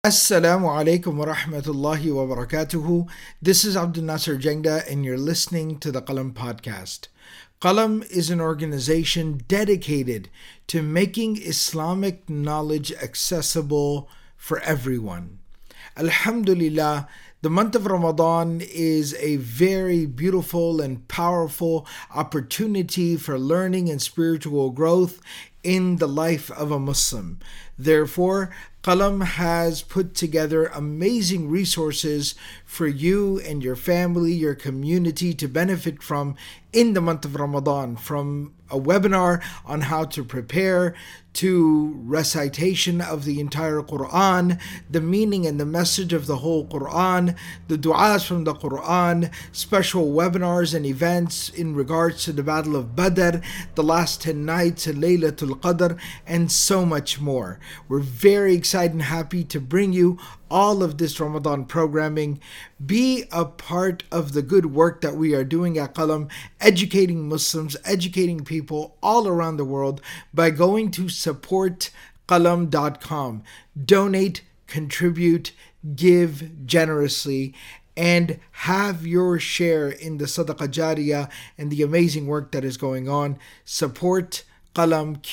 Assalamu alaikum wa rahmatullahi wa barakatuhu. This is Abdul Nasser Jengda, and you're listening to the Qalam podcast. Qalam is an organization dedicated to making Islamic knowledge accessible for everyone. Alhamdulillah, the month of Ramadan is a very beautiful and powerful opportunity for learning and spiritual growth in the life of a Muslim. Therefore, Qalam has put together amazing resources for you and your family, your community to benefit from in the month of Ramadan, from a webinar on how to prepare to recitation of the entire Quran, the meaning and the message of the whole Quran, the du'as from the Quran, special webinars and events in regards to the Battle of Badr, the last 10 nights, Laylatul Qadr, and so much more. We're very excited and happy to bring you all of this Ramadan programming. Be a part of the good work that we are doing at Qalam, educating Muslims, educating people all around the world by going to supportqalam.com. Donate, contribute, give generously, and have your share in the Sadaqah Jariyah and the amazing work that is going on. Support Qalam,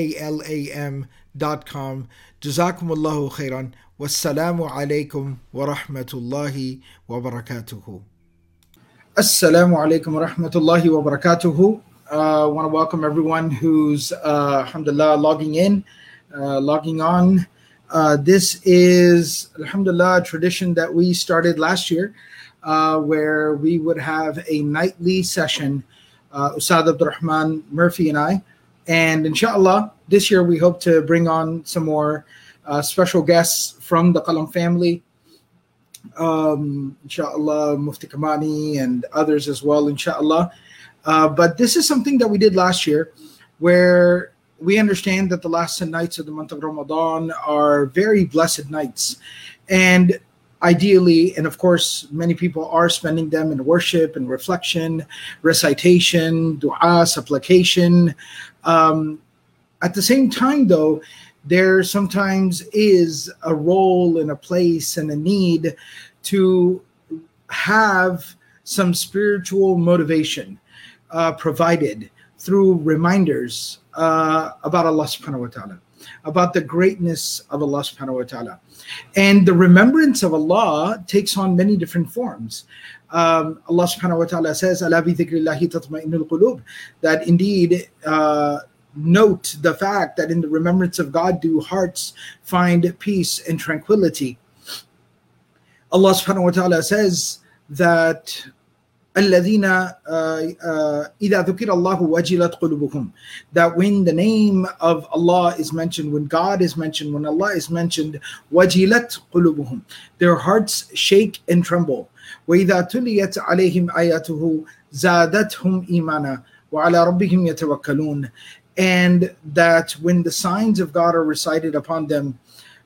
QALAM.com. Jazakumullahu khairan. Wassalamu alaikum wa rahmatullahi wa barakatuhu. Assalamu alaikum wa rahmatullahi wa barakatuhu. I want to welcome everyone who's, alhamdulillah, logging on. This is, alhamdulillah, a tradition that we started last year, where we would have a nightly session, Ustad Abdurrahman Murphy and I. And inshallah, this year we hope to bring on some more special guests from the Qalam family. Inshallah, Mufti Kamani and others as well, inshallah. But this is something that we did last year, where we understand that the last 10 nights of the month of Ramadan are very blessed nights. And ideally, and of course, many people are spending them in worship and reflection, recitation, dua, supplication. At the same time, though, there sometimes is a role and a place and a need to have some spiritual motivation provided through reminders about Allah subhanahu wa ta'ala, about the greatness of Allah subhanahu wa ta'ala. And the remembrance of Allah takes on many different forms. Allah subhanahu wa ta'ala says, "Ala bi dhikrillahi tatma'innul qulub," that indeed note the fact that in the remembrance of God do hearts find peace and tranquility. Allah subhanahu wa ta'ala says that الَّذِينَ إِذَا ذُكِرَ اللَّهُ وَجِلَتْ قُلُوبُهُم, that when the name of Allah is mentioned, when God is mentioned, when Allah is mentioned, وَجِلَتْ قُلُوبُهُم, their hearts shake and tremble. وَإِذَا تُلِيَتْ عَلَيْهِمْ آيَاتُهُ زَادَتْهُمْ إِيمَانًا وَعَلَى رَبِّهِمْ يَتَوَكَّلُونَ, and that when the signs of God are recited upon them,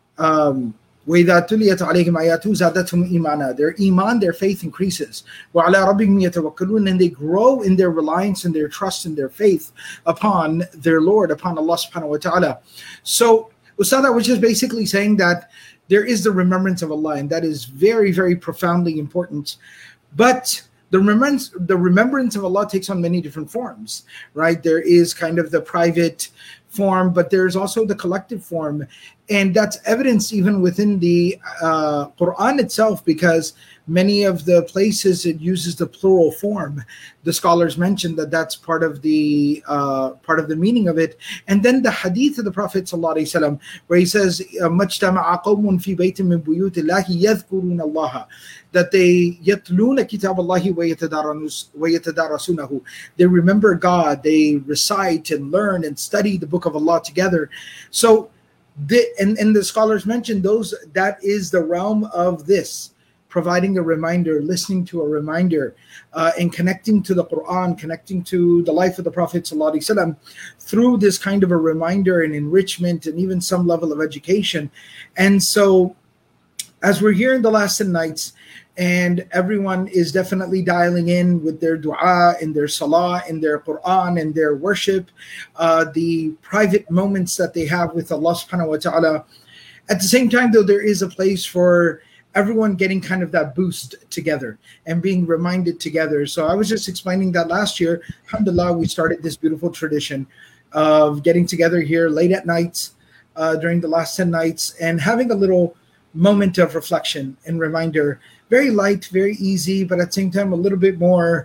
وَإِذَا تُلِيَتْ عَلَيْهِمْ آيَاتُهُ زَادَتْهُمْ إِيمَانًا, their iman, their faith increases. وَعَلَى رَبِّهِمْ يَتَوَكَّلُونَ, and they grow in their reliance and their trust and their faith upon their Lord, upon Allah subhanahu wa ta'ala. So, Ustad, I was just basically saying that there is the remembrance of Allah, and that is very, very profoundly important. But the remembrance of Allah takes on many different forms, right? There is kind of the private form, but there's also the collective form. And that's evidenced even within the Quran itself, because many of the places it uses the plural form. The scholars mention that that's part of the meaning of it. And then the hadith of the Prophet ﷺ, where he says, مَجْتَمَعَ قَوْمٌ فِي بَيْتٍ مِّن بُيُوتِ اللَّهِ يَذْكُرُونَ اللَّهَ, that they يَتْلُونَ كِتَابَ اللَّهِ وَيَتَدَارَسُونَهُ, they remember God, they recite and learn and study the book of Allah together. So and the scholars mentioned that is the realm of this, providing a reminder, listening to a reminder, and connecting to the Quran, connecting to the life of the Prophet ﷺ through this kind of a reminder and enrichment and even some level of education. And so as we're here in the last 10 nights, and everyone is definitely dialing in with their dua and their salah and their Quran and their worship, the private moments that they have with Allah subhanahu wa ta'ala. At the same time, though, there is a place for everyone getting kind of that boost together and being reminded together. So I was just explaining that last year, alhamdulillah, we started this beautiful tradition of getting together here late at nights during the last 10 nights and having a little moment of reflection and reminder. Very light, very easy, but at the same time, a little bit more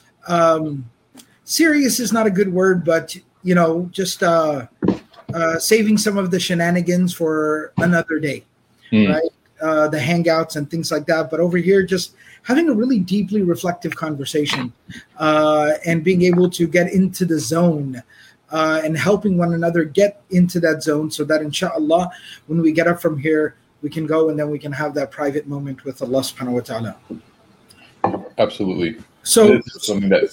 serious is not a good word, but, just saving some of the shenanigans for another day, right? The hangouts and things like that. But over here, just having a really deeply reflective conversation and being able to get into the zone and helping one another get into that zone so that inshallah, when we get up from here, we can go and then we can have that private moment with Allah subhanahu wa ta'ala. Absolutely. So, this is something that,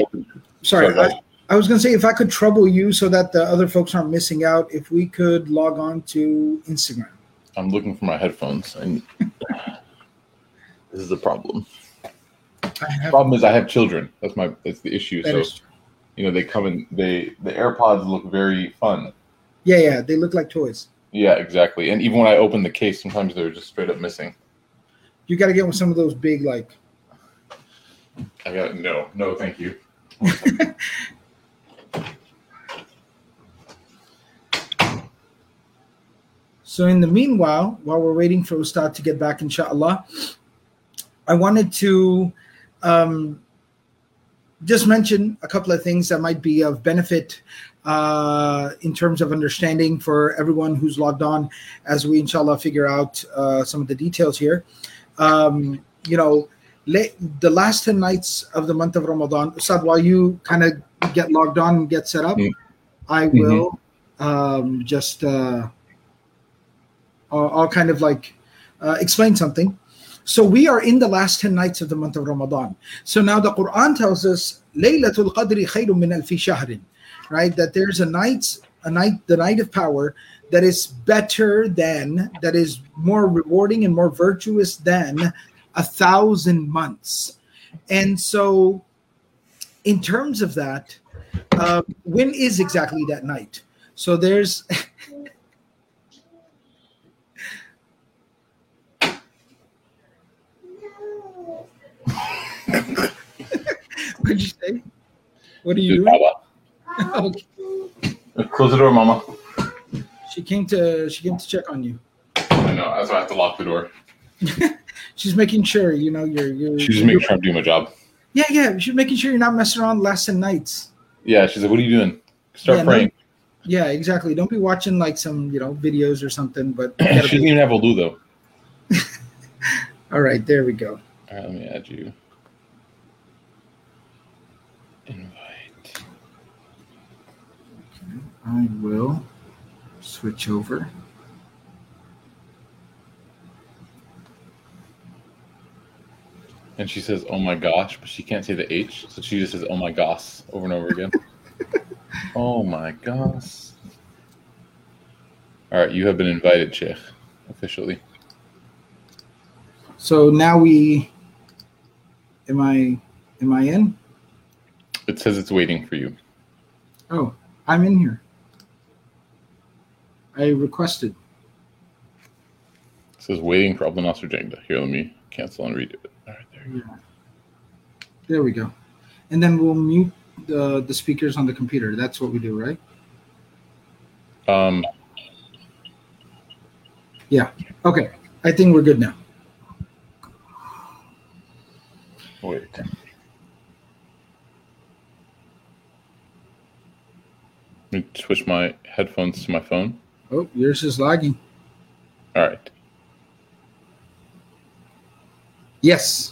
I was going to say, if I could trouble you so that the other folks aren't missing out, if we could log on to Instagram. I'm looking for my headphones, and this is the problem. The problem is I have children. That's the issue. So, they come in. The AirPods look very fun. Yeah, they look like toys. Yeah, exactly. And even when I open the case, sometimes they're just straight up missing. You got to get with some of those big, like. No, thank you. So in the meanwhile, while we're waiting for Ustad to get back, inshallah, I wanted to just mention a couple of things that might be of benefit in terms of understanding for everyone who's logged on as we, inshallah, figure out some of the details here. The last 10 nights of the month of Ramadan, Ustad, while you kind of get logged on and get set up, I will I'll kind of explain something. So we are in the last 10 nights of the month of Ramadan. So now the Quran tells us, Laylatul Qadri khayrun min alfi shahrin, right? That there's the night of power that is better than, that is more rewarding and more virtuous than 1,000 months. And so in terms of that, when is exactly that night? So there's... What'd you say? What are you doing? Okay. Close the door, Mama. She came to check on you. I know. That's why I have to lock the door. She's making sure, you're. She's just making sure I'm doing my job. Yeah. She's making sure you're not messing around last 10 nights. Yeah, she's like, "What are you doing? Start praying." Yeah, exactly. Don't be watching some, videos or something. But she doesn't even have wudu though. All right, there we go. All right, let me add you. Invite. Okay, I will switch over. And she says, "Oh my gosh," but she can't say the H, so she just says, "Oh my gosh," over and over again. Oh my gosh. All right, you have been invited, Sheikh, officially. So now am I in? It says it's waiting for you. Oh, I'm in here. I requested. It says waiting for Abdul Nasser Jangda. Here, let me cancel and redo it. All right, there you go. There we go. And then we'll mute the speakers on the computer. That's what we do, right? Yeah. Okay. I think we're good now. Wait. Let me switch my headphones to my phone. Oh, yours is lagging. All right. Yes.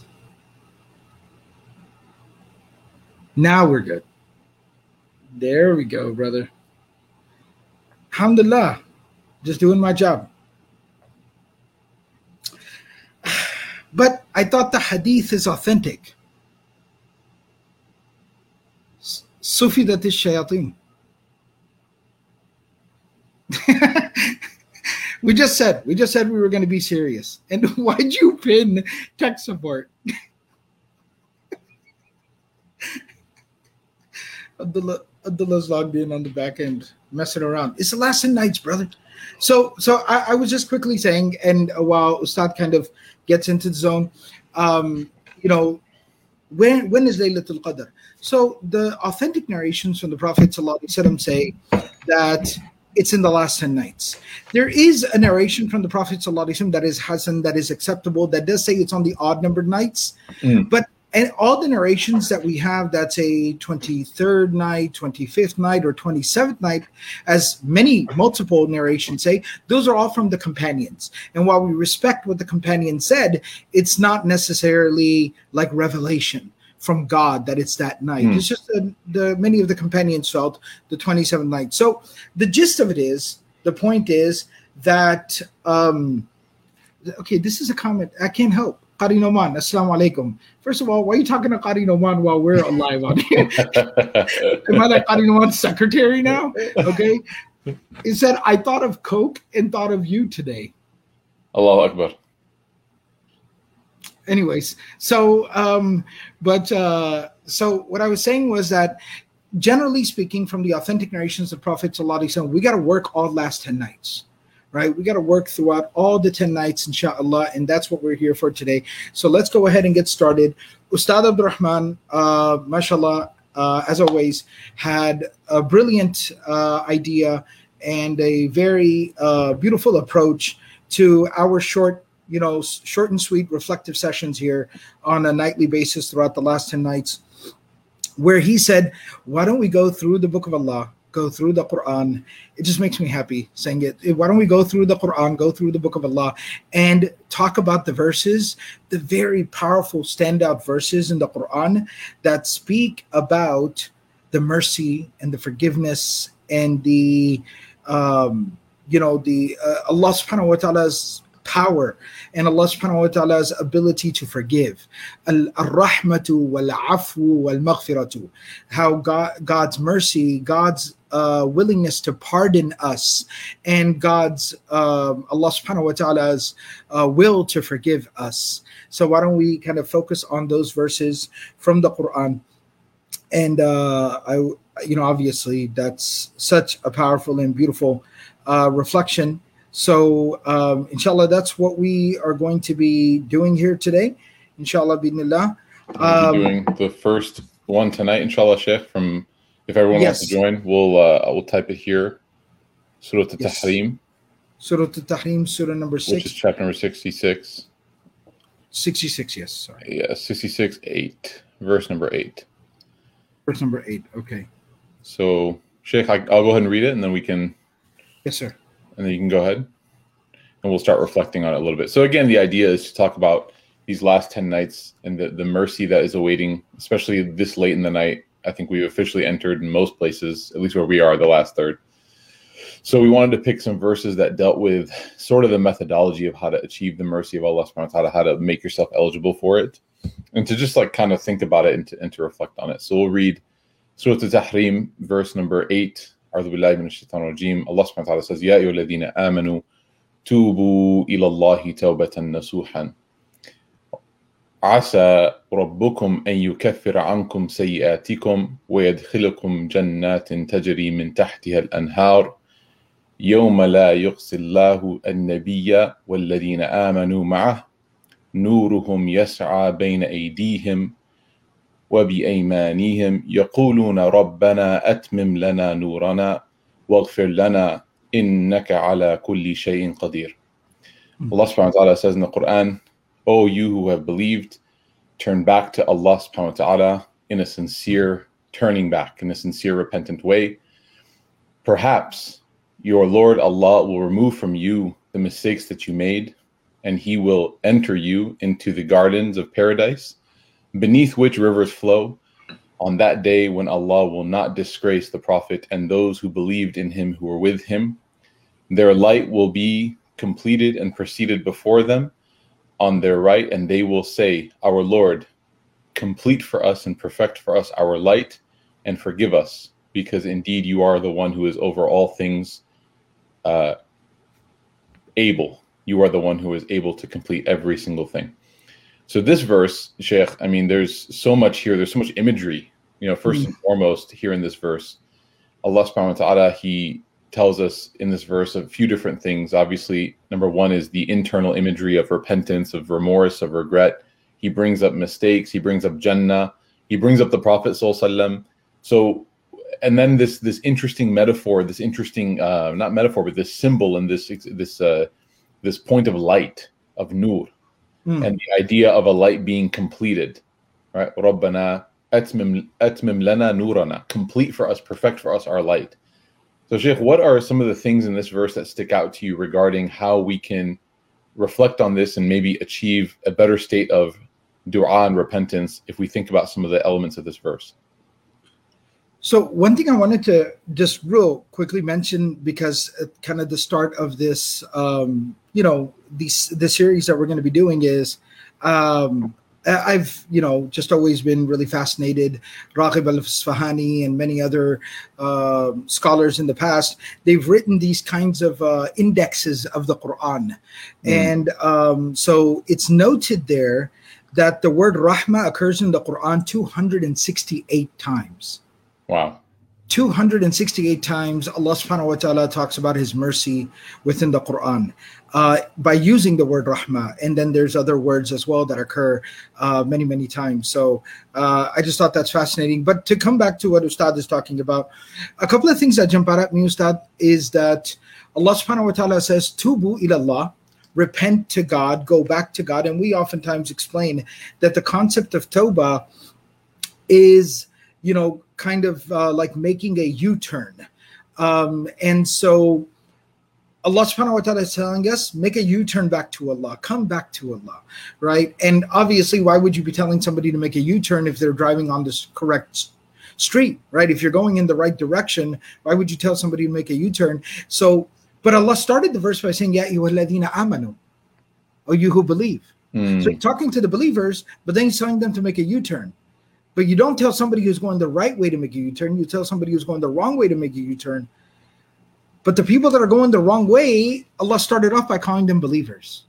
Now we're good. There we go, brother. Alhamdulillah. Just doing my job. But I thought the hadith is authentic. Sufidat ash-shayateen. We just said we were going to be serious. And why'd you pin tech support? Abdullah's logged in on the back end, messing around. It's the last 10 nights, brother. So I was just quickly saying, and while Ustad kind of gets into the zone, you know, when is Laylatul Qadr? So the authentic narrations from the Prophet ﷺ say that it's in the last 10 nights. There is a narration from the Prophet ﷺ that is Hasan, that is acceptable, that does say it's on the odd numbered nights. But and all the narrations that we have that say 23rd night, 25th night, or 27th night, as multiple narrations say, those are all from the companions. And while we respect what the companion said, it's not necessarily like revelation from God that it's that night. It's just the many of the companions felt the 27th night. So the gist of it is, the point is that, okay, this is a comment. I can't help. Qari Noman, Assalamu alaikum. First of all, why are you talking to Qari Noman while we're alive on here? Am I like Qari Noman's secretary now? Okay. It said, I thought of Coke and thought of you today. Allahu Akbar. Anyways, so what I was saying was that, generally speaking, from the authentic narrations of Prophet ﷺ, we got to work all last 10 nights. Right, we got to work throughout all the 10 nights, inshallah, and that's what we're here for today. So let's go ahead and get started. Ustad Abdurrahman, mashallah, as always, had a brilliant idea and a very beautiful approach to our short and sweet reflective sessions here on a nightly basis throughout the last 10 nights, where he said, why don't we go through the Book of Allah, go through the Quran. It just makes me happy saying it. Why don't we go through the Quran, go through the Book of Allah, and talk about the verses, the very powerful standout verses in the Quran that speak about the mercy and the forgiveness and the Allah subhanahu wa ta'ala's power and Allah subhanahu wa ta'ala's ability to forgive. Al-rahmatu wal-afwu wal-maghfiratu. How God's mercy, God's willingness to pardon us, and God's Allah subhanahu wa ta'ala's will to forgive us. So why don't we kind of focus on those verses from the Quran? And obviously that's such a powerful and beautiful reflection. So inshallah, that's what we are going to be doing here today. Inshallah, bidnillah. We'll be doing the first one tonight, inshallah, Sheikh. From if everyone wants to join, we'll type it here. Surah Al-Tahrim. Surah Al-Tahrim, Surah number 6. Which is chapter number 66. 66, yes. Sorry. Yeah, 66, 8. Verse number 8. Verse number 8, okay. So, Sheikh, I'll go ahead and read it, and then we can... Yes, sir. And then you can go ahead, and we'll start reflecting on it a little bit. So again, the idea is to talk about these last 10 nights and the mercy that is awaiting, especially this late in the night. I think we've officially entered in most places, at least where we are, the last third. So we wanted to pick some verses that dealt with sort of the methodology of how to achieve the mercy of Allah subhanahu wa ta'ala, how to make yourself eligible for it, and to just like kind of think about it and to reflect on it. So we'll read Surah Al-Tahrim, verse number 8. أعوذ بالله من الشيطان الرجيم. Allah subhanahu wa ta'ala says, يا أيها الذين آمنوا توبوا إلى الله توبة نصوحا عسى ربكم أن يكفر عنكم سيئاتكم ويدخلكم جنات تجري من تحتها الأنهار يوم لا يخزي الله النبي والذين آمنوا معه نورهم يسعى بين أيديهم وبأيمانهم يقولون ربنا أتمم لنا نورنا واغفر لنا إنك على كل شيء قدير. Allah subhanahu wa ta'ala says in the Quran, O you who have believed, turn back to Allah subhanahu wa ta'ala in a sincere turning back, in a sincere repentant way. Perhaps your Lord Allah will remove from you the mistakes that you made, and He will enter you into the gardens of paradise, beneath which rivers flow, on that day when Allah will not disgrace the Prophet and those who believed in him who were with him. Their light will be completed and proceeded before them on their right, and they will say, Our Lord, complete for us and perfect for us our light and forgive us, because indeed you are the one who is over all things able. You are the one who is able to complete every single thing. So this verse, Sheikh, I mean, there's so much here. There's so much imagery. First and foremost, here in this verse, Allah subhanahu wa ta'ala, He tells us in this verse a few different things. Obviously, number one is the internal imagery of repentance, of remorse, of regret. He brings up mistakes. He brings up Jannah. He brings up the Prophet ﷺ. So, and then this interesting metaphor, this interesting not metaphor, but this symbol and this point of light, of nur, and the idea of a light being completed, right? رَبَّنَا أَتْمِمْ لَنَا نُورَنَا, complete for us, perfect for us our light. So, Sheikh, what are some of the things in this verse that stick out to you regarding how we can reflect on this and maybe achieve a better state of dua and repentance if we think about some of the elements of this verse? So one thing I wanted to just real quickly mention, because kind of the start of this, the series that we're going to be doing is, I've, just always been really fascinated. Raghib al-Isfahani and many other scholars in the past, they've written these kinds of indexes of the Quran. And so it's noted there that the word rahmah occurs in the Quran 268 times. Wow. 268 times Allah subhanahu wa ta'ala talks about his mercy within the Quran by using the word rahmah. And then there's other words as well that occur many, many times. So I just thought that's fascinating. But to come back to what Ustad is talking about, a couple of things that jump out at me, Ustad, is that Allah subhanahu wa ta'ala says, Tubu ilallah, repent to God, go back to God. And we oftentimes explain that the concept of tawbah is, kind of like making a U-turn. And so Allah subhanahu wa ta'ala is telling us, make a U-turn back to Allah, come back to Allah, right? And obviously, why would you be telling somebody to make a U-turn if they're driving on this correct street, right? If you're going in the right direction, why would you tell somebody to make a U-turn? So, but Allah started the verse by saying, Ya ayyuhalladhina amanu, O you who believe. So he's talking to the believers, but then he's telling them to make a U-turn. But you don't tell somebody who's going the right way to make a U-turn. You tell somebody who's going the wrong way to make a U-turn. But the people that are going the wrong way, Allah started off by calling them believers.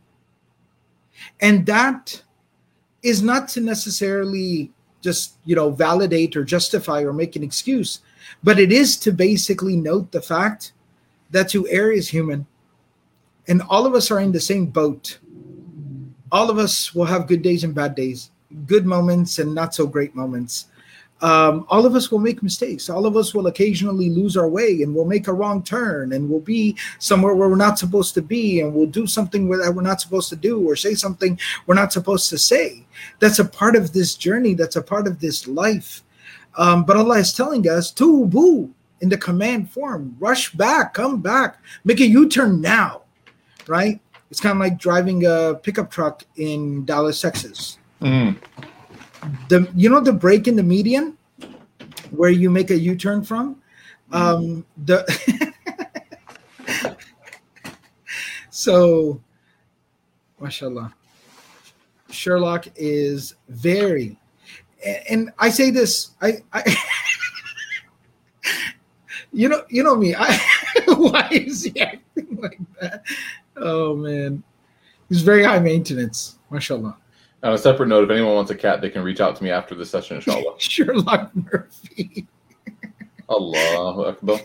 And that is not to necessarily just, validate or justify or make an excuse, but it is to basically note the fact that to err is human. And all of us are in the same boat. All of us will have good days and bad days, good moments and not so great moments. All of us will make mistakes. All of us will occasionally lose our way, and we'll make a wrong turn, and we'll be somewhere where we're not supposed to be, and we'll do something that we're not supposed to do, or say something we're not supposed to say. That's a part of this journey. That's a part of this life. But Allah is telling us, tubu, in the command form, rush back, come back, make a U-turn now, right? It's kind of like driving a pickup truck in Dallas, Texas. The break in the median where you make a U-turn from, so mashallah, Sherlock is very, and I say this, I you know me, why is he acting like that? Oh man, he's very high maintenance, mashallah. On a separate note, if anyone wants a cat, they can reach out to me after the session, inshallah. Sherlock Murphy. Allahu Akbar.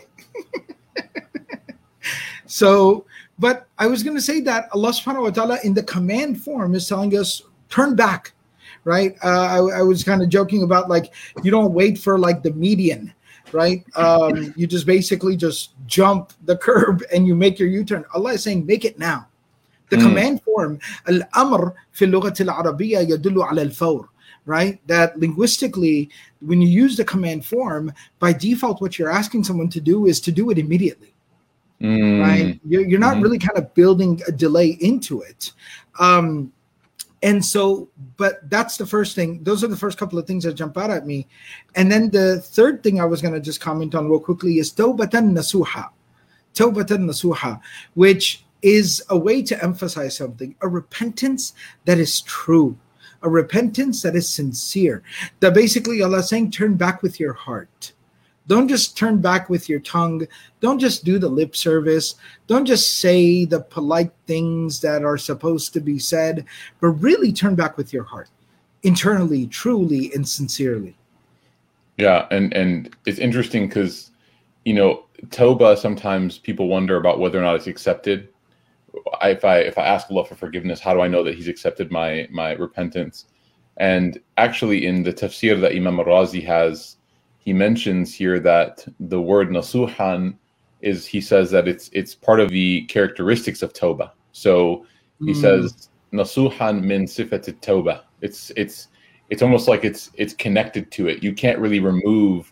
So, but I was going to say that Allah subhanahu wa ta'ala in the command form is telling us, turn back, right? I was kind of joking about, like, you don't wait for like the median, right? You just basically just jump the curb and you make your U-turn. Allah is saying, make it now. The command form, al-amr fi al-lughat al-arabiyya yadullu ala al-fawr, right? That linguistically, when you use the command form, by default, what you're asking someone to do is to do it immediately, right? You're not really kind of building a delay into it. And so, but that's the first thing. Those are the first couple of things that jump out at me. And then the third thing I was going to just comment on real quickly is tawbatan nasuha. Tawbatan nasuha, which is a way to emphasize something, a repentance that is true, a repentance that is sincere. That basically Allah is saying, turn back with your heart. Don't just turn back with your tongue. Don't just do the lip service. Don't just say the polite things that are supposed to be said, but really turn back with your heart, internally, truly, and sincerely. Yeah, and it's interesting because, Toba, sometimes people wonder about whether or not it's accepted. If I ask Allah for forgiveness, how do I know that He's accepted my repentance? And actually, in the tafsir that Imam al-Razi has, he mentions here that the word nasuhan is, he says that it's part of the characteristics of Toba. So he says nasuhan min sifat Toba. It's almost like it's connected to it. You can't really remove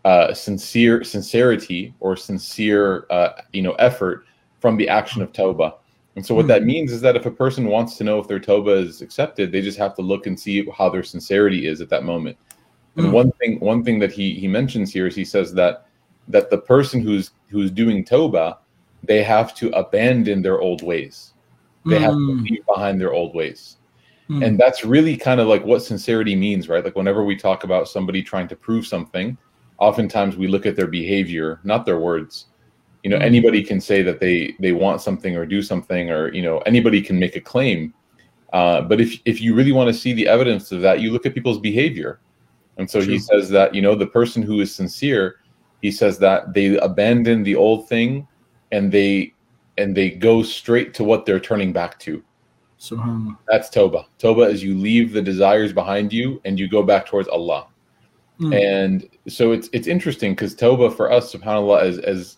sincerity or sincere effort from the action of Toba. And so what that means is that if a person wants to know if their Toba is accepted, they just have to look and see how their sincerity is at that moment. And one thing that he mentions here is, he says that the person who's doing Toba, they have to abandon their old ways. They have to leave behind their old ways. And that's really kind of like what sincerity means, right? Like whenever we talk about somebody trying to prove something, oftentimes we look at their behavior, not their words. Anybody can say that they want something or do something, or, anybody can make a claim. But if you really want to see the evidence of that, you look at people's behavior. And so he says that, the person who is sincere, he says that they abandon the old thing and they go straight to what they're turning back to. That's Toba. Toba is you leave the desires behind you and you go back towards Allah. And so it's interesting, because Toba for us, subhanAllah,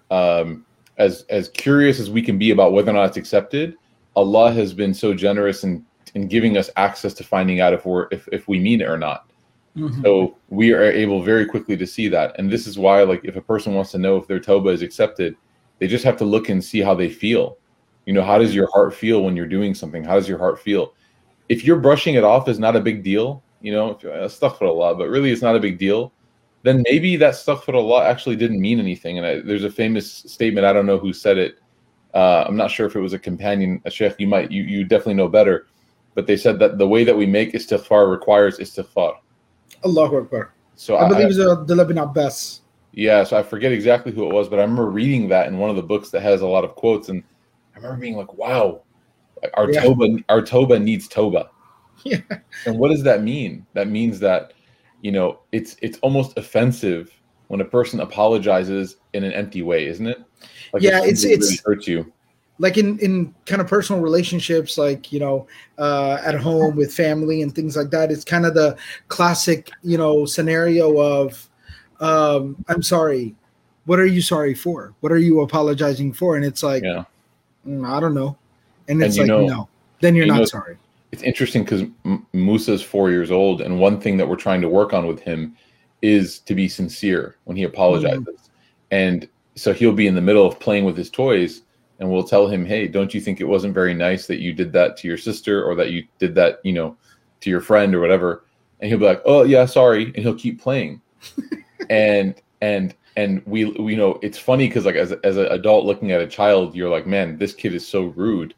as curious as we can be about whether or not it's accepted, Allah has been so generous in giving us access to finding out if we mean it or not. So we are able very quickly to see that. And this is why, like, if a person wants to know if their Toba is accepted, they just have to look and see how they feel. How does your heart feel when you're doing something? How does your heart feel? If you're brushing it off is not a big deal, astaghfirullah, but really it's not a big deal, then maybe that astaghfirullah actually didn't mean anything. And there's a famous statement, I don't know who said it. I'm not sure if it was a companion, a sheikh, you definitely know better. But they said that the way that we make istighfar requires istighfar. Allahu Akbar. So I believe it was Abdullah bin Abbas. Yeah, so I forget exactly who it was, but I remember reading that in one of the books that has a lot of quotes, and I remember being like, wow, our Toba needs Toba. Yeah. And what does that mean? That means that, it's almost offensive when a person apologizes in an empty way, isn't it? Like, it's really hurts you. Like in kind of personal relationships, like, at home with family and things like that, it's kind of the classic, scenario of, I'm sorry. What are you sorry for? What are you apologizing for? And it's like, I don't know. And it's no, then you're not sorry. It's interesting because Musa's 4 years old, and one thing that we're trying to work on with him is to be sincere when he apologizes. And so he'll be in the middle of playing with his toys, and we'll tell him, hey, don't you think it wasn't very nice that you did that to your sister, or that you did that, to your friend or whatever? And he'll be like, oh yeah, sorry. And he'll keep playing. and we it's funny because, like, as an adult looking at a child, you're like, man, this kid is so rude.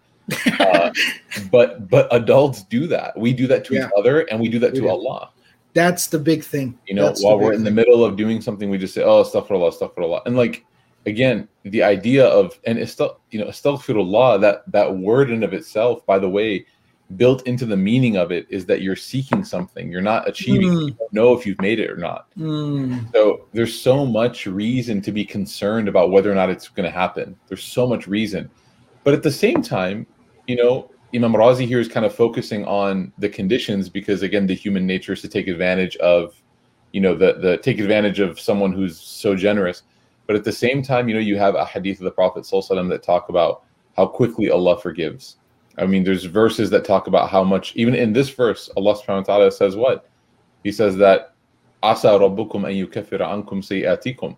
But adults do that. We do that to each other, and we do that to Allah. That's the big thing. While we're in the middle of doing something, we just say, oh, astaghfirullah, astaghfirullah. And, like, again, the idea of, and astaghfirullah, that word in of itself, by the way, built into the meaning of it is that you're seeking something. You're not achieving it. You don't know if you've made it or not. So there's so much reason to be concerned about whether or not it's going to happen. There's so much reason. But at the same time, Imam Razi here is kind of focusing on the conditions, because, again, the human nature is to take advantage of, take advantage of someone who's so generous. But at the same time, you have a hadith of the Prophet ﷺ that talk about how quickly Allah forgives. I mean, there's verses that talk about how much, even in this verse, Allah subhanahu wa ta'ala says what? He says that Asa rabbukum an yukaffira ankum sayi'atikum.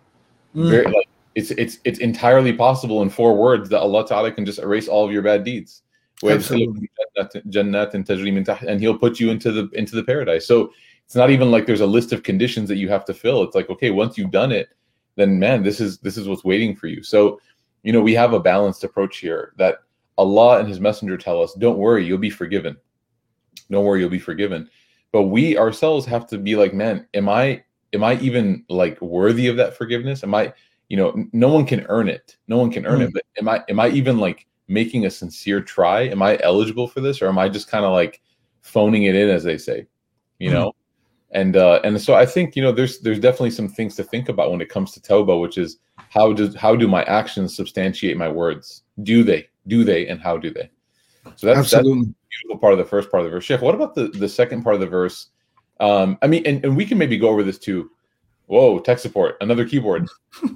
It's entirely possible in 4 words that Allah ta'ala can just erase all of your bad deeds. And he'll put you into the paradise. So it's not even like there's a list of conditions that you have to fill. It's like, okay, once you've done it, then man, this is what's waiting for you. So, we have a balanced approach here that Allah and His Messenger tell us, don't worry, you'll be forgiven. Don't worry, you'll be forgiven. But we ourselves have to be like, man, am I even, like, worthy of that forgiveness? Am I, no one can earn it. No one can earn it. But am I even, like, making a sincere try? Am I eligible for this? Or am I just kind of like phoning it in, as they say, And so I think, there's definitely some things to think about when it comes to tawbah, which is how do my actions substantiate my words? Do they, and how do they? So that's a beautiful part of the first part of the verse. Sheikh, what about the second part of the verse? And we can maybe go over this too. Whoa, tech support, another keyboard.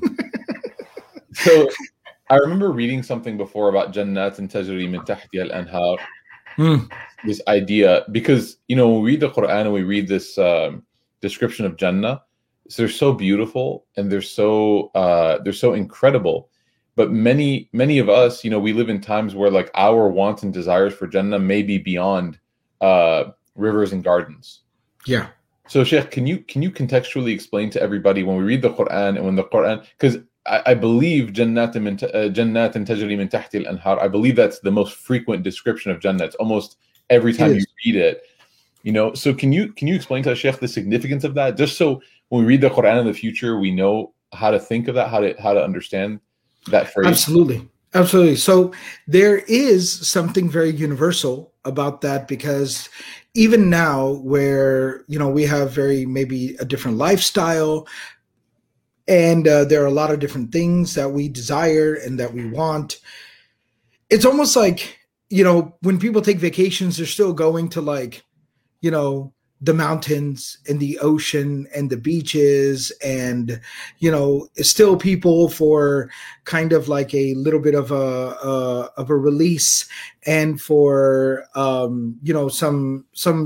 So I remember reading something before about Jannat and Tajri min tahtiha al-anhar. This idea, because when we read the Quran and we read this description of Jannah, so they're so beautiful and they're so incredible. But many of us, we live in times where like our wants and desires for Jannah may be beyond rivers and gardens. Yeah. So Sheikh, can you contextually explain to everybody when we read the Quran and when the Quran, because I believe Jannat and Tajri min tahti al-anhar, I believe that's the most frequent description of Jannah. It's almost every time you read it. So can you explain to us, Sheikh, the significance of that? Just so when we read the Quran in the future, we know how to think of that, how to understand that phrase. Absolutely. So there is something very universal about that, because even now where, we have maybe a different lifestyle, and there are a lot of different things that we desire and that we want. It's almost like, when people take vacations, they're still going to like, the mountains and the ocean and the beaches, and still people for kind of like a little bit of a release, and for some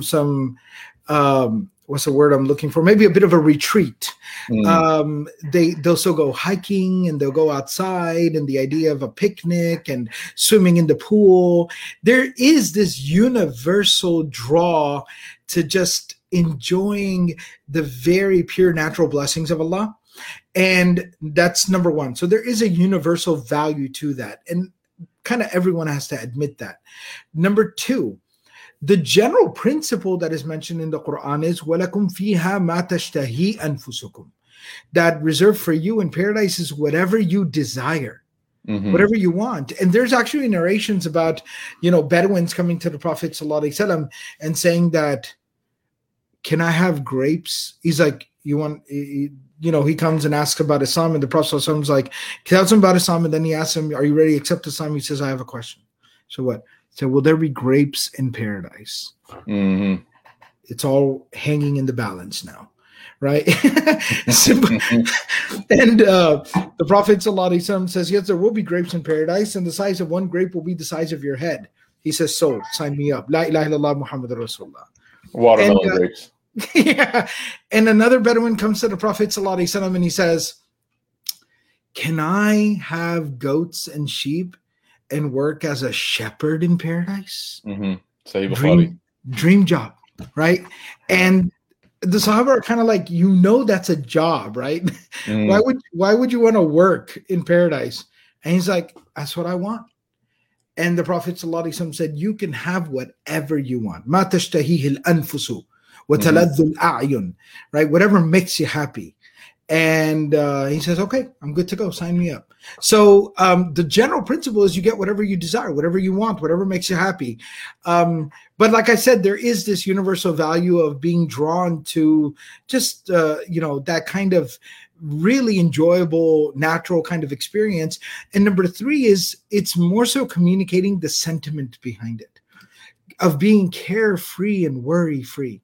what's the word I'm looking for? Maybe a bit of a retreat. They'll still go hiking and they'll go outside, and the idea of a picnic and swimming in the pool. There is this universal draw to just enjoying the very pure natural blessings of Allah. And that's number one. So there is a universal value to that. And kind of everyone has to admit that. Number two, the general principle that is mentioned in the Quran is وَلَكُمْ فِيهَا مَا تَشْتَهِي أَنفُسُكُمْ. That reserved for you in paradise is whatever you desire. Whatever you want. And there's actually narrations about, Bedouins coming to the Prophet ﷺ and saying that, can I have grapes? He's like, you want, he comes and asks about Islam, and the Prophet ﷺ is like, tells him about Islam, and then he asks him, are you ready to accept Islam? He says, I have a question. So what? So will there be grapes in paradise? It's all hanging in the balance now. Right? And the Prophet ﷺ says, yes, there will be grapes in paradise, and the size of one grape will be the size of your head. He says, so sign me up. La ilaha illallah Muhammadur Rasulullah. Watermelon grapes. Yeah. And another Bedouin comes to the Prophet ﷺ and he says, can I have goats and sheep and work as a shepherd in paradise? Dream job, right? And the Sahaba are kind of like, that's a job, right? Why would you want to work in paradise? And he's like, that's what I want. And the Prophet ﷺ said, you can have whatever you want. Ma tashtahihi al-anfusu wa taladdu al-a'yun, right? Whatever makes you happy. And he says, okay, I'm good to go. Sign me up. So the general principle is you get whatever you desire, whatever you want, whatever makes you happy. But like I said, there is this universal value of being drawn to just, that kind of really enjoyable, natural kind of experience. And number three is it's more so communicating the sentiment behind it of being carefree and worry-free,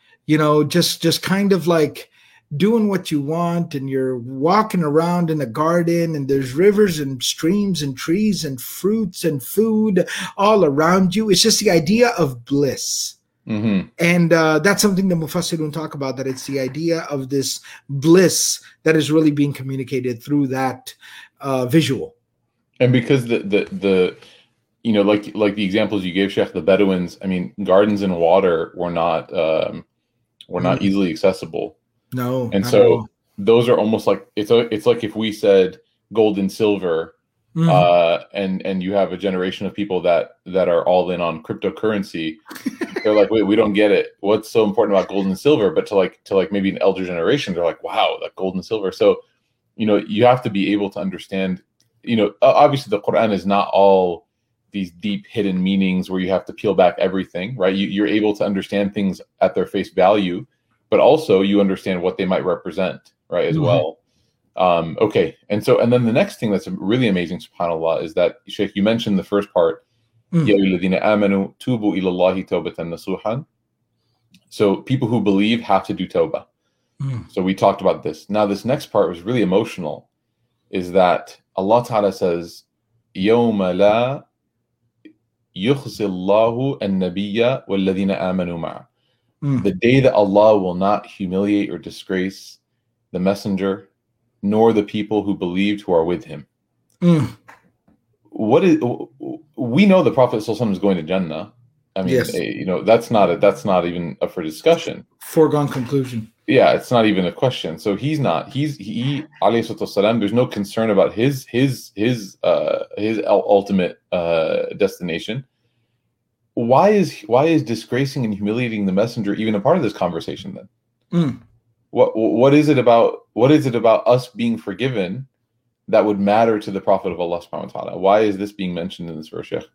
just kind of like doing what you want, and you're walking around in a garden, and there's rivers and streams and trees and fruits and food all around you. It's just the idea of bliss. And that's something the Mufassirun talk about, that it's the idea of this bliss that is really being communicated through that visual. And because the like the examples you gave, Sheikh, the Bedouins, gardens and water were not easily accessible. No. And so those are almost like, it's like if we said gold and silver, and you have a generation of people that are all in on cryptocurrency. They're like, wait, we don't get it. What's so important about gold and silver? But to like maybe an elder generation, they're like, wow, that gold and silver. So, you have to be able to understand, obviously the Quran is not all these deep hidden meanings where you have to peel back everything, right? You're able to understand things at their face value. but also you understand what they might represent, right, as well. Okay, and then the next thing that's really amazing, subhanAllah, is that, Sheikh, you mentioned the first part, Ya ayyuhalladhina amanu tubu ila Allahi tawbatan nasuhan. So people who believe have to do tawbah. So we talked about this. Now this next part was really emotional, is that Allah Ta'ala says, يَوْمَ لَا يُخْزِي اللَّهُ النَّبِيَّ وَالَّذِينَ آمَنُوا مَعَهُ. The day that Allah will not humiliate or disgrace the messenger, nor the people who believed who are with him. We know the Prophet ﷺ is going to Jannah. I mean, yes. That's not even up for discussion. Foregone conclusion. Yeah, it's not even a question. So he alayhi salatu wasalam, there's no concern about his ultimate destination. Why is disgracing and humiliating the messenger even a part of this conversation then? What is it about us being forgiven that would matter to the Prophet of Allah subhanahu wa ta'ala? Why is this being mentioned in this verse, Sheikh?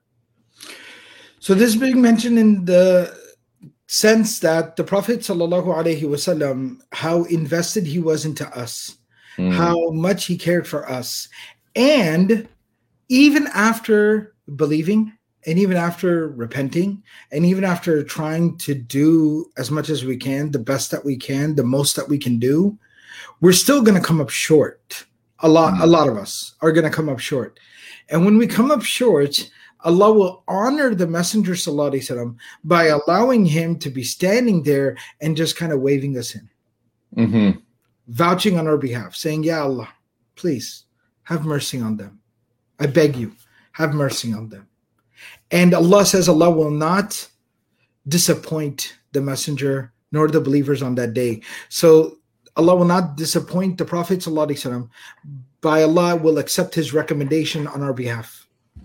So this is being mentioned in the sense that the Prophet sallallahu alaihi wasallam, how invested he was into us, how much he cared for us, and even after believing, and even after repenting, and even after trying to do as much as we can, the best that we can, the most that we can do, we're still going to come up short. A lot of us are going to come up short. And when we come up short, Allah will honor the Messenger sallallahu alaihi wasallam by allowing him to be standing there and just kind of waving us in, vouching on our behalf, saying, "Ya Allah, please have mercy on them. I beg you, have mercy on them." And Allah says Allah will not disappoint the Messenger nor the believers on that day. So Allah will not disappoint the Prophet sallallahu alaihi wasallam. By Allah will accept his recommendation on our behalf.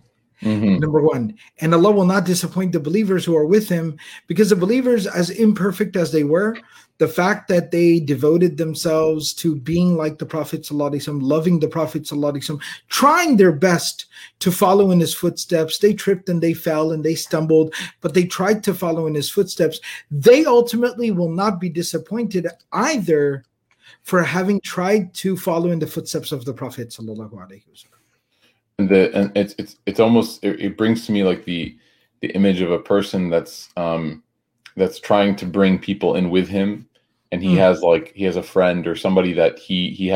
Number one. And Allah will not disappoint the believers who are with him, because the believers, as imperfect as they were, the fact that they devoted themselves to being like the Prophet ﷺ, loving the Prophet ﷺ, trying their best to follow in his footsteps. They tripped and they fell and they stumbled, but they tried to follow in his footsteps. They ultimately will not be disappointed either for having tried to follow in the footsteps of the Prophet ﷺ. And it's almost, it brings to me like the image of a person that's trying to bring people in with him, and he has a friend or somebody that he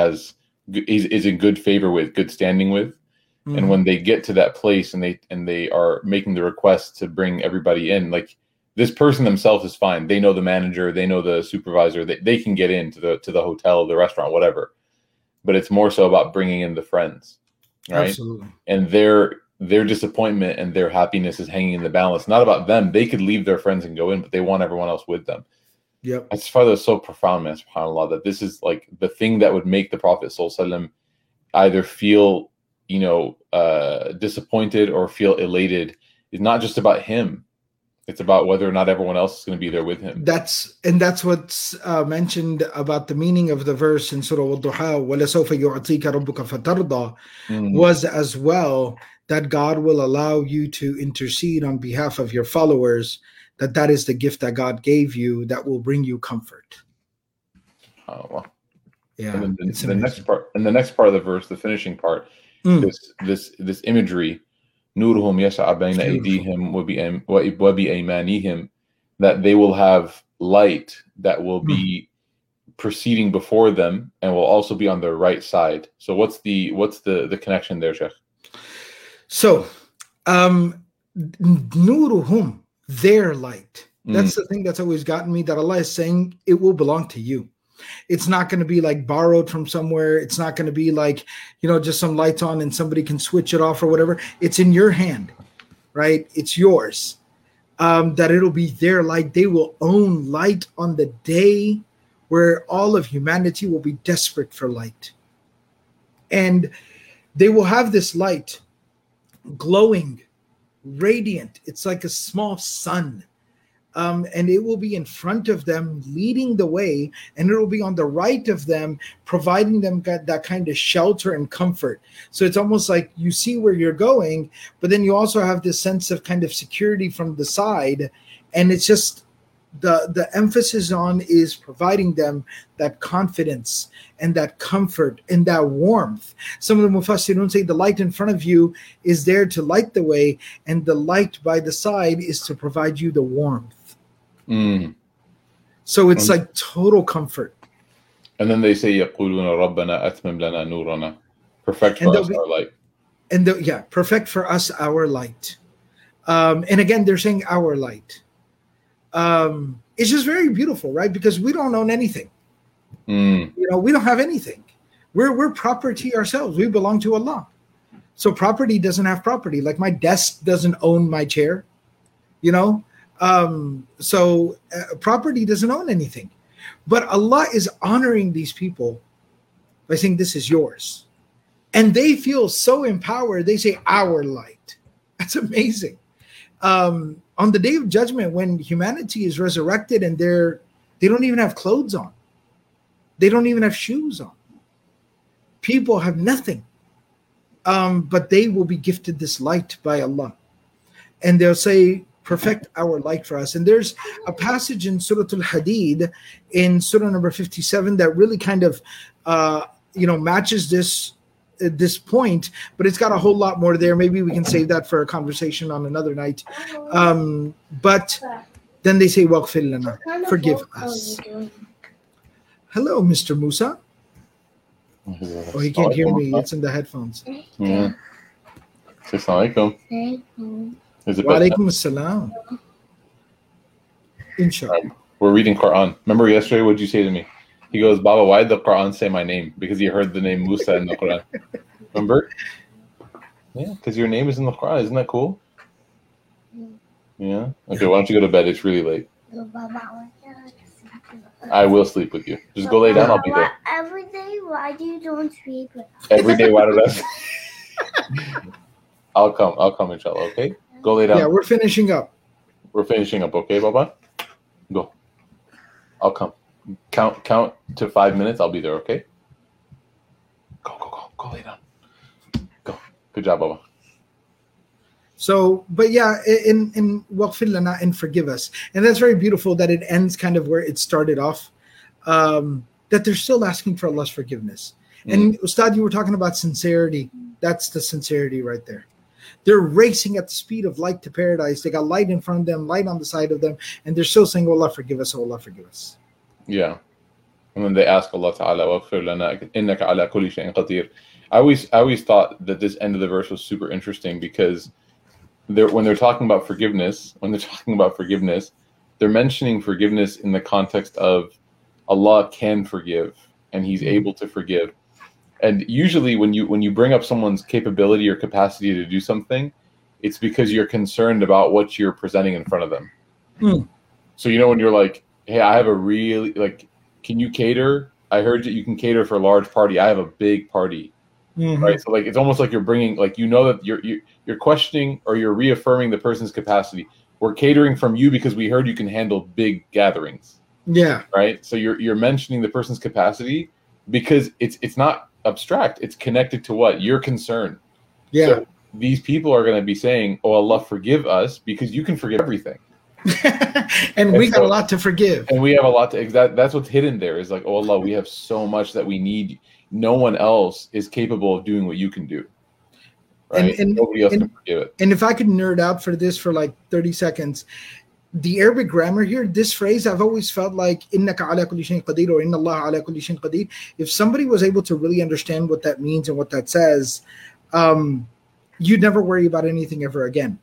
is in good favor with, good standing with, and when they get to that place and they are making the request to bring everybody in, like this person themselves is fine. They know the manager, they know the supervisor, they can get into the hotel, the restaurant, whatever. But it's more so about bringing in the friends. Right. Absolutely. And their disappointment and their happiness is hanging in the balance. Not about them. They could leave their friends and go in, but they want everyone else with them. Yep. I just find that so profound, man, subhanAllah, that this is like the thing that would make the Prophet ﷺ either feel, disappointed or feel elated is not just about him. It's about whether or not everyone else is going to be there with him. That's what's mentioned about the meaning of the verse in Surah Al-Duha, وَلَسَوْفَ يُعْطِيكَ رَبُّكَ فَتَرْضَى, was as well that God will allow you to intercede on behalf of your followers, that is the gift that God gave you that will bring you comfort. Oh, well. Yeah. And then the next part of the verse, the finishing part, this imagery, نورهم يسعى بين أيديهم وبأيمانهم, that they will have light that will be proceeding before them and will also be on their right side. So what's the connection there, Sheikh? So nuruhum, their light. That's the thing that's always gotten me, that Allah is saying it will belong to you. It's not going to be like borrowed from somewhere. It's not going to be like, just some lights on and somebody can switch it off or whatever. It's in your hand, right? It's yours. That it'll be their light. They will own light on the day where all of humanity will be desperate for light. And they will have this light glowing, radiant. It's like a small sun. And it will be in front of them, leading the way, and it will be on the right of them, providing them that kind of shelter and comfort. So it's almost like you see where you're going, but then you also have this sense of kind of security from the side, and it's just the emphasis on is providing them that confidence and that comfort and that warmth. Some of the Mufassirun say the light in front of you is there to light the way, and the light by the side is to provide you the warmth. So it's like total comfort. And then they say, يَقُولُونَ رَبَّنَا أَتْمِمْ لَنَا نُورَنَا. Perfect for us our light. And perfect for us our light. And again, they're saying our light. It's just very beautiful, right? Because we don't own anything. You know, we don't have anything. We're property ourselves. We belong to Allah. So property doesn't have property. Like my desk doesn't own my chair, you know? So property doesn't own anything. But Allah is honoring these people by saying, this is yours. And they feel so empowered. They say, our light. That's amazing. On the day of judgment, when humanity is resurrected and they don't even have clothes on. They don't even have shoes on. People have nothing. But they will be gifted this light by Allah. And they'll say, perfect our light for us. And there's a passage in Surah Al-Hadid in Surah number 57 that really kind of, matches this point, but it's got a whole lot more there. Maybe we can save that for a conversation on another night. But then they say, وَغْفِرْ لَنَا, forgive us. Hello, Mr. Musa. Oh, he can't hear me. It's in the headphones. Yeah. Assalamu alaikum. Wa alaikum assalam. Inshallah. We're reading Quran. Remember yesterday what did you say to me? He goes, Baba, why did the Quran say my name? Because he heard the name Musa in the Quran. Remember? Yeah, because your name is in the Quran. Isn't that cool? Yeah? Okay, why don't you go to bed? It's really late. I will sleep with you. Just go lay down. I'll be there. Every day, why do you don't sleep with us? Every day, why did I? I'll come, inshallah, okay? Go lay down. Yeah, we're finishing up. We're finishing up, okay, Baba? Go. I'll come. Count to 5 minutes. I'll be there, okay? Go lay down. Go. Good job, Baba. So, but yeah, in وَغْفِرْ لَنَا, and forgive us. And that's very beautiful that it ends kind of where it started off, that they're still asking for Allah's forgiveness. And Ustad, you were talking about sincerity. That's the sincerity right there. They're racing at the speed of light to paradise. They got light in front of them, light on the side of them, and they're still saying, oh, Allah, forgive us, oh, Allah, forgive us. Yeah. And then they ask Allah Ta'ala, وَغْفِرْ لَنَا إِنَّكَ عَلَى كُلِّ شَيْءٍ قَدِيرٌ. I always thought that this end of the verse was super interesting because when they're talking about forgiveness, they're mentioning forgiveness in the context of Allah can forgive and He's able to forgive. And usually when you bring up someone's capability or capacity to do something, it's because you're concerned about what you're presenting in front of them. So when you're like, hey, I have a really, like, can you cater? I heard that you can cater for a large party. I have a big party. Right? So like it's almost like you're bringing, like, that you're questioning or you're reaffirming the person's capacity. We're catering from you because we heard you can handle big gatherings. Yeah. Right? So you're mentioning the person's capacity because it's not abstract. It's connected to what? Your concern. Yeah. So these people are going to be saying, oh, Allah, forgive us because you can forgive everything. and we got a lot to forgive. And we have a lot to, that's what's hidden there is like, oh, Allah, we have so much that we need. No one else is capable of doing what you can do. Right? And nobody else can forgive it. And if I could nerd out for this for like 30 seconds, the Arabic grammar here, this phrase, I've always felt like إِنَّكَ عَلَى كُلِّ شَيْءٍ قَدِيرٌ or إِنَّ اللَّهَ عَلَى كُلِّ شَيْءٍ قَدِيرٌ. If somebody was able to really understand what that means and what that says, you'd never worry about anything ever again.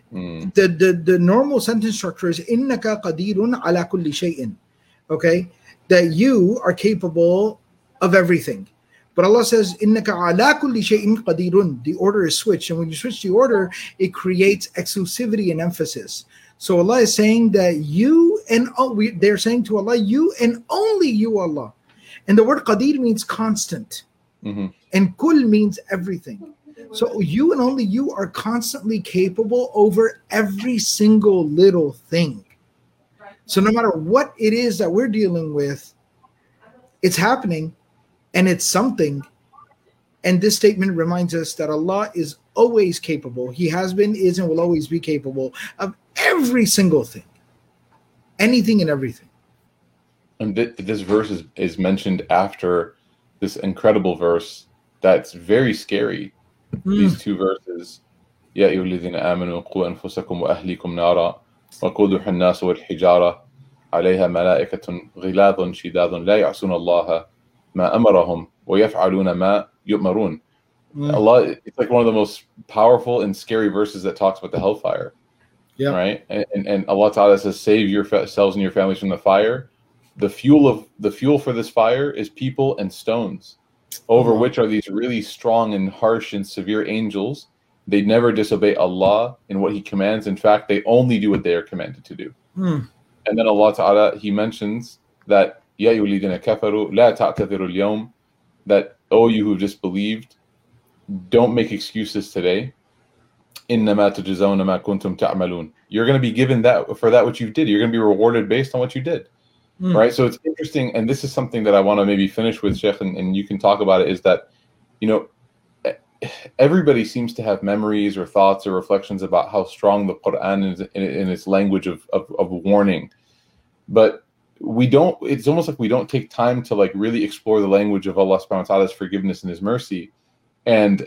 The normal sentence structure is إِنَّكَ قَدِيرٌ عَلَى كُلِّ شَيْءٍ. Okay? That you are capable of everything. But Allah says, إِنَّكَ عَلَى كُلِّ شَيْءٍ قَدِيرٌ. The order is switched. And when you switch the order, it creates exclusivity and emphasis. So Allah is saying that they're saying to Allah, you and only you, Allah. And the word qadir means constant. And kul means everything. So you and only you are constantly capable over every single little thing. So no matter what it is that we're dealing with, it's happening and it's something. And this statement reminds us that Allah is always capable. He has been, is, and will always be capable of every single thing. anything and everything. And this verse is mentioned after this incredible verse that's very scary. These two verses, يا أيها الذين آمنوا قوا أنفسكم وأهليكم نارا وقودها الناس والحجارة عليها ملائكة غلاظ شداد لا يعصون الله ما أمرهم ويفعلون ما يؤمرون. Allah, it's like one of the most powerful and scary verses that talks about the hellfire. Yeah. Right? And Allah Ta'ala says, save yourselves and your families from the fire. The fuel for this fire is people and stones, over which are these really strong and harsh and severe angels. They never disobey Allah in what He commands. In fact, they only do what they are commanded to do. And then Allah Ta'ala, He mentions that يَا أَيُّهَا الَّذِينَ كَفَرُوا لَا تَعْتَذِرُوا الْيَوْمَ, that, oh, you who just believed, don't make excuses today. إِنَّمَا تُجْزَوْنَ مَا كُنْتُمْ تَعْمَلُونَ. You're going to be given that for that which you did. You're going to be rewarded based on what you did. Right? So it's interesting, and this is something that I want to maybe finish with, Sheikh, and you can talk about it, is that, you know, everybody seems to have memories or thoughts or reflections about how strong the Quran is in its language of warning. But we don't, it's almost like we don't take time to like really explore the language of Allah subhanahu wa ta'ala's forgiveness and His mercy. And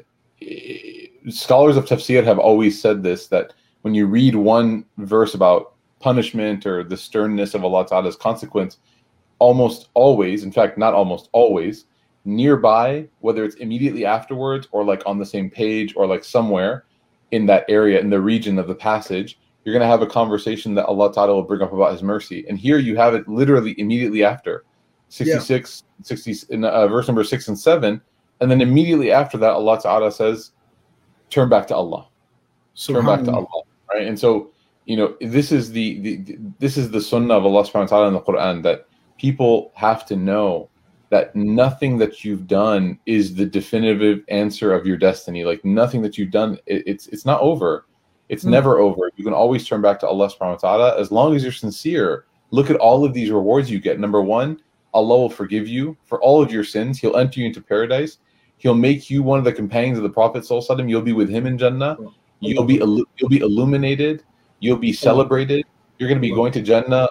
scholars of tafsir have always said this, that when you read one verse about punishment or the sternness of Allah Ta'ala's consequence, almost always, in fact, not almost always, nearby, whether it's immediately afterwards or like on the same page or like somewhere in that area, in the region of the passage, you're going to have a conversation that Allah Ta'ala will bring up about His mercy. And here you have it literally immediately after 66, 60, in verse number 6 and 7. And then immediately after that, Allah Ta'ala says, turn back to Allah. Turn back to Allah. Right? And so, you know, this is this is the sunnah of Allah subhanahu wa ta'ala in the Quran, that people have to know that nothing that you've done is the definitive answer of your destiny. Like nothing that you've done, it's not over. It's never over. You can always turn back to Allah subhanahu wa ta'ala as long as you're sincere. Look at all of these rewards you get. Number one, Allah will forgive you for all of your sins. He'll enter you into paradise. He'll make you one of the companions of the Prophet sallallahu alaihi wasallam. You'll be with him in Jannah. You'll be illuminated. You'll be celebrated. You're going to be going to Jannah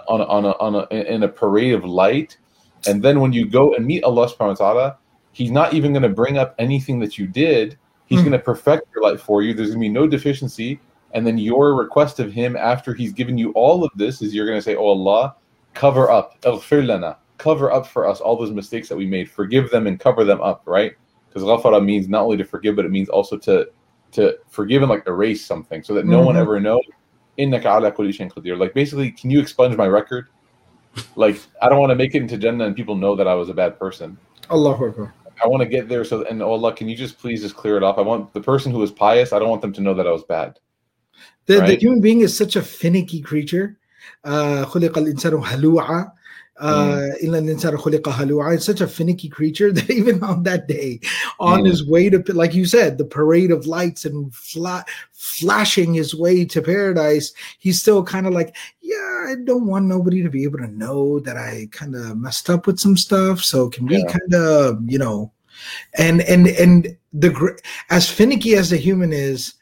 in a parade of light. And then when you go and meet Allah subhanahu wa ta'ala, He's not even going to bring up anything that you did. He's going to perfect your life for you. There's going to be no deficiency. And then your request of Him after He's given you all of this is you're going to say, oh Allah, cover up. Ighfir lana. Cover up for us all those mistakes that we made. Forgive them and cover them up, right? Because ghafara means not only to forgive, but it means also to forgive and like erase something so that no one ever knows. Innaka ala kulli shay'in qadir. Like basically, can you expunge my record? Like I don't want to make it into Jannah and people know that I was a bad person. Allahu Akbar. I want to get there, so and oh Allah, can you just please just clear it off? I want the person who was pious, I don't want them to know that I was bad. The human being is such a finicky creature. خُلِقَ الْإِنسَانُ هَلُوعًا إِلَّا الْإِنسَانَ خُلِقَ هَلُوعًا. It's such a finicky creature that even on that day, on his way to, like you said, the parade of lights and flashing his way to paradise, he's still kind of like, yeah, I don't want nobody to be able to know that I kind of messed up with some stuff. So can we kind of, you know, and the as finicky as the human is,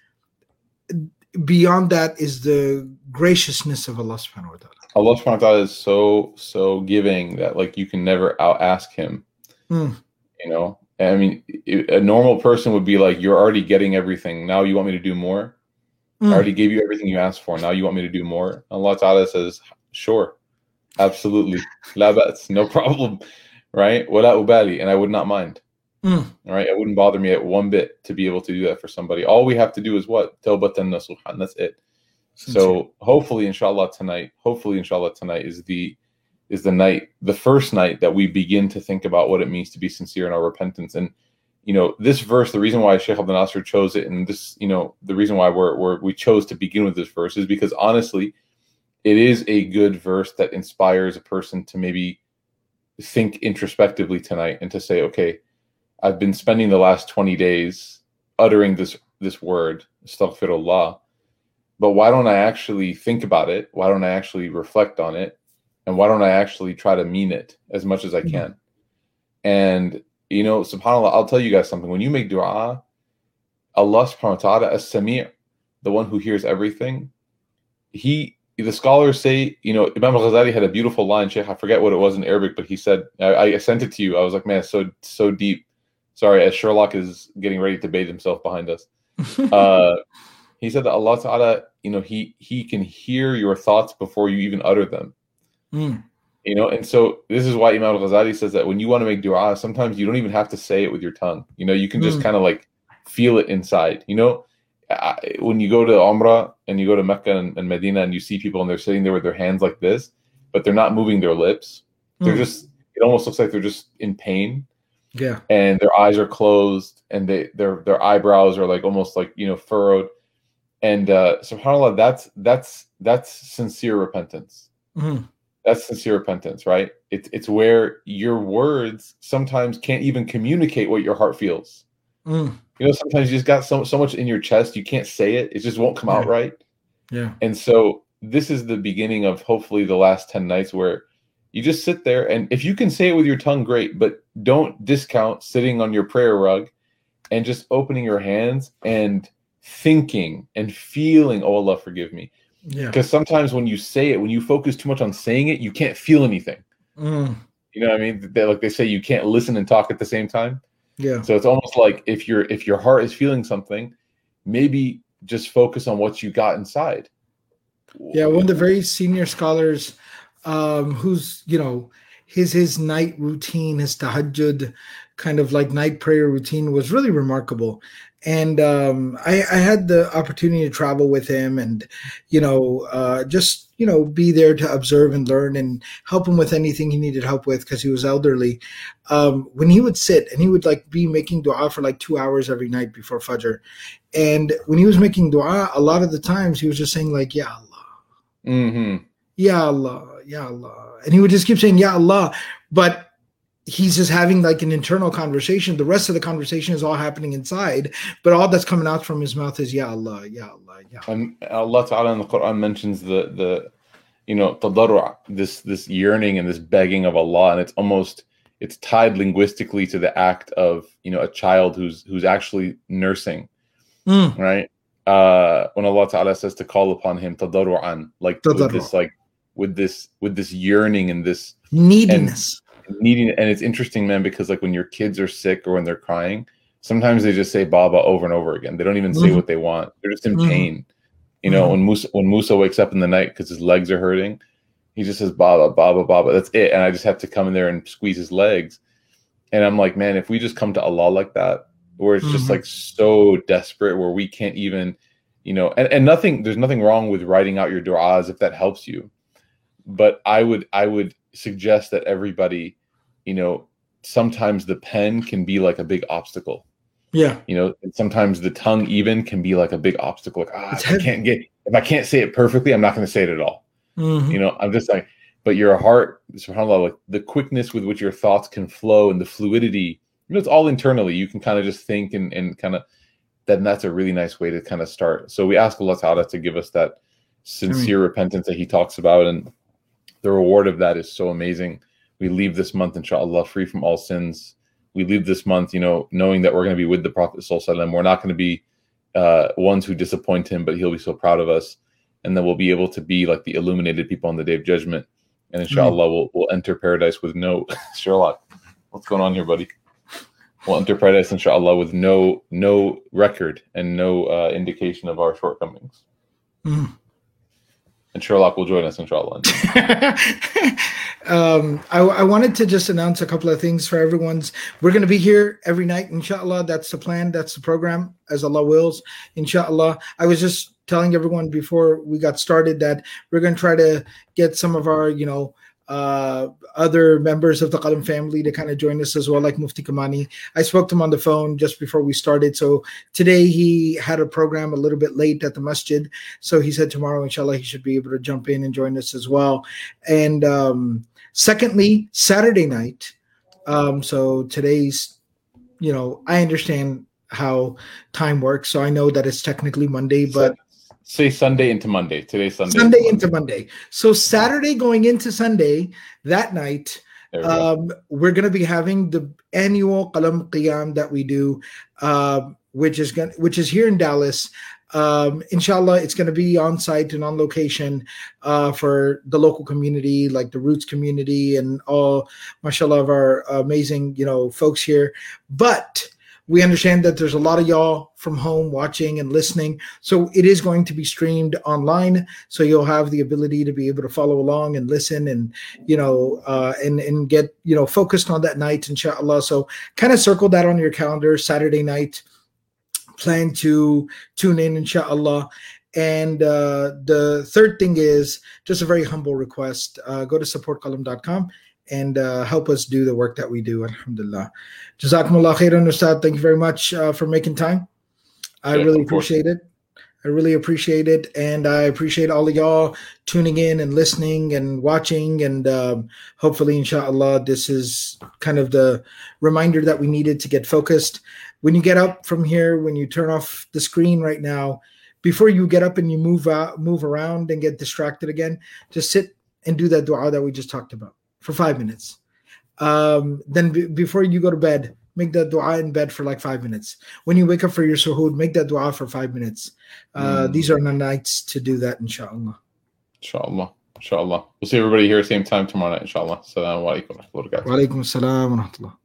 beyond that is the graciousness of Allah subhanahu wa ta'ala. Allah subhanahu wa ta'ala is so giving that like you can never out ask Him. You know, I mean, a normal person would be like, you're already getting everything. Now you want me to do more? I already gave you everything you asked for. Now you want me to do more? Allah Ta'ala says, sure, absolutely. La ba'as, no problem. Right? Wala ubali, and I would not mind. All right, it wouldn't bother me at one bit to be able to do that for somebody. All we have to do is what? Tawbatan nasuhan. That's it. So hopefully, inshallah, tonight is the night, the first night that we begin to think about what it means to be sincere in our repentance. And you know, this verse, the reason why Sheikh Abdul Nasser chose it, and this, you know, the reason why we chose to begin with this verse is because honestly, it is a good verse that inspires a person to maybe think introspectively tonight and to say, okay, I've been spending the last 20 days uttering this word, astaghfirullah, but why don't I actually think about it? Why don't I actually reflect on it? And why don't I actually try to mean it as much as I can? And, you know, subhanAllah, I'll tell you guys something. When you make dua, Allah subhanahu wa ta'ala, as-Sami', the one who hears everything, He the scholars say, Imam al-Ghazali had a beautiful line, Sheikh, I forget what it was in Arabic, but he said, I sent it to you. I was like, man, so deep. Sorry, as Sherlock is getting ready to bathe himself behind us. He said that Allah Ta'ala, he can hear your thoughts before you even utter them. And so this is why Imam al-Ghazali says that when you want to make dua, sometimes you don't even have to say it with your tongue. You can just kind of like feel it inside. When you go to Umrah and you go to Mecca and Medina and you see people and they're sitting there with their hands like this, but they're not moving their lips. They're just, it almost looks like they're just in pain. Yeah. And their eyes are closed and their eyebrows are like almost like, furrowed. And subhanAllah, that's sincere repentance. That's sincere repentance, right? It's where your words sometimes can't even communicate what your heart feels. Sometimes you just got so much in your chest, you can't say it. It just won't come out right. Yeah. And so this is the beginning of hopefully the last 10 nights where you just sit there, and if you can say it with your tongue, great, but don't discount sitting on your prayer rug and just opening your hands and thinking and feeling, oh, Allah, forgive me. Yeah. Because sometimes when you say it, when you focus too much on saying it, you can't feel anything. You know what I mean? They say you can't listen and talk at the same time. Yeah. So it's almost like if your heart is feeling something, maybe just focus on what you got inside. Yeah, one of the very senior scholars, who's his night routine, his tahajjud kind of like night prayer routine was really remarkable. And I had the opportunity to travel with him and, just, be there to observe and learn and help him with anything he needed help with because he was elderly. When he would sit and he would like be making dua for like 2 hours every night before Fajr. And when he was making dua, a lot of the times he was just saying like, Ya Allah, Ya Allah, Ya Allah. And he would just keep saying, Ya Allah. But he's just having like an internal conversation. The rest of the conversation is all happening inside, but all that's coming out from his mouth is Ya Allah, Ya Allah, Ya Allah. And Allah Ta'ala in the Quran mentions the tadarru', this yearning and this begging of Allah, and it's tied linguistically to the act of a child who's actually nursing, right? When Allah Ta'ala says to call upon Him tadarru'an, like with this yearning and this neediness. And it's interesting, man, because like when your kids are sick or when they're crying, sometimes they just say Baba over and over again. They don't even say what they want. They're just in pain. When Musa wakes up in the night because his legs are hurting, he just says Baba, Baba, Baba. That's it. And I just have to come in there and squeeze his legs. And I'm like, man, if we just come to Allah like that, where it's just like so desperate, where we can't even, and there's nothing wrong with writing out your du'as if that helps you. But I would suggest that everybody, sometimes the pen can be like a big obstacle. Yeah. And sometimes the tongue even can be like a big obstacle. Like, if I can't say it perfectly, I'm not going to say it at all. I'm just like, but your heart, subhanAllah, like the quickness with which your thoughts can flow and the fluidity, it's all internally. You can kind of just think and kind of, then that's a really nice way to kind of start. So we ask Allah Ta'ala to give us that sincere repentance that He talks about, and the reward of that is so amazing. We leave this month, inshallah, free from all sins. We leave this month, knowing that we're going to be with the Prophet Sallallahu Alaihi Wasallam. We're not going to be ones who disappoint him, but he'll be so proud of us. And then we'll be able to be like the illuminated people on the Day of Judgment. And inshallah, we'll enter paradise with no Sherlock. What's going on here, buddy? We'll enter paradise, inshallah, with no record and no indication of our shortcomings. And Sherlock will join us, inshallah. I wanted to just announce a couple of things for everyone's. We're going to be here every night, inshallah. That's the plan. That's the program, as Allah wills, inshallah. I was just telling everyone before we got started that we're going to try to get some of our, other members of the Qalam family to kind of join us as well, like Mufti Kamani. I spoke to him on the phone just before we started. So today he had a program a little bit late at the masjid. So he said tomorrow, inshallah, he should be able to jump in and join us as well. And secondly, Saturday night. So today's, I understand how time works. So I know that it's technically Monday, but say Sunday into Monday. Today's Sunday. Sunday into Monday. So Saturday going into Sunday, that night, we're going to be having the annual Qalam Qiyam that we do, which is here in Dallas. Inshallah, it's going to be on site and on location for the local community, like the Roots community and all, mashallah, of our amazing, folks here. But we understand that there's a lot of y'all from home watching and listening. So it is going to be streamed online. So you'll have the ability to be able to follow along and listen and, and get, focused on that night, inshallah. So kind of circle that on your calendar, Saturday night. Plan to tune in, inshallah. And the third thing is just a very humble request. Go to supportqalam.com and help us do the work that we do. Alhamdulillah. Jazakumullah khairan, Ustad. Thank you very much for making time. I really appreciate it. I really appreciate it. And I appreciate all of y'all tuning in and listening and watching. And hopefully, inshallah, this is kind of the reminder that we needed to get focused. When you get up from here, when you turn off the screen right now, before you get up and you move around and get distracted again, just sit and do that dua that we just talked about for 5 minutes. Then before you go to bed, make that dua in bed for like 5 minutes. When you wake up for your suhood, make that dua for 5 minutes. These are the nights to do that, inshallah. Inshallah. Inshallah. We'll see everybody here same time tomorrow night, inshallah. Assalamu alaikum wa rahmatullahi wa barakatuh. Wa alaikum assalam wa rahmatullah.